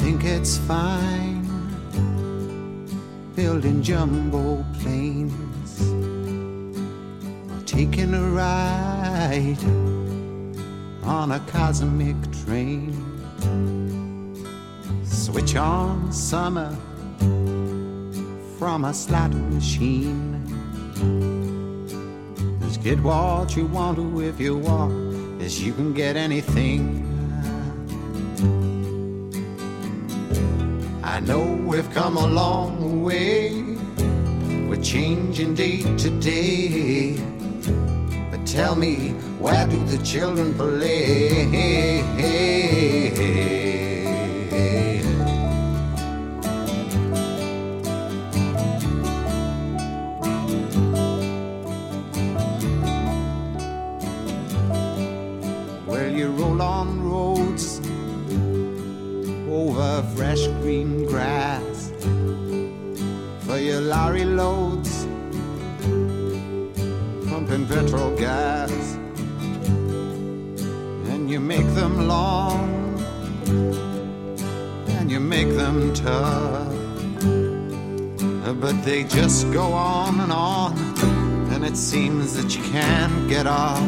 think it's fine building jumbo planes or taking a ride on a cosmic train. Switch on summer from a slot machine. Just get what you want to if you want, as you can get anything. I know we've come a long way, we're changing day to day. But tell me, where do the children play? Well, you roll on roads over fresh green grass for your lorry loads, pumping petrol gas, and you make them long and you make them tough, but they just go on, and it seems that you can't get off.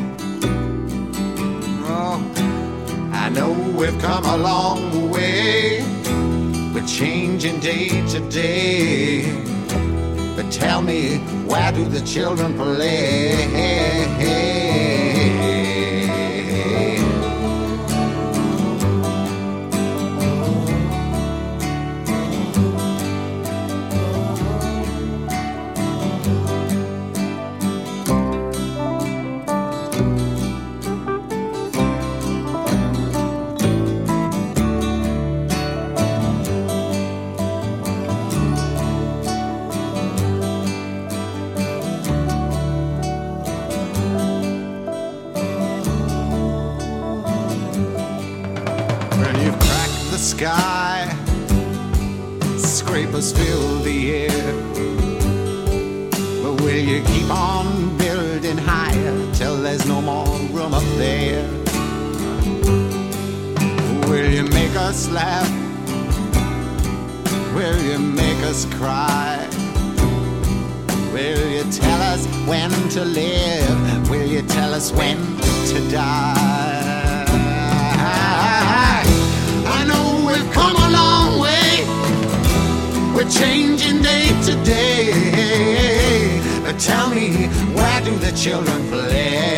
Oh, I know we've come a long way, we're changing day to day. But tell me, where do the children play? Sky, scrapers fill the air, but will you keep on building higher till there's no more room up there? Will you make us laugh? Will you make us cry? Will you tell us when to live? Will you tell us when to die? I know we've come a long way, we're changing day to day. But tell me, where do the children play?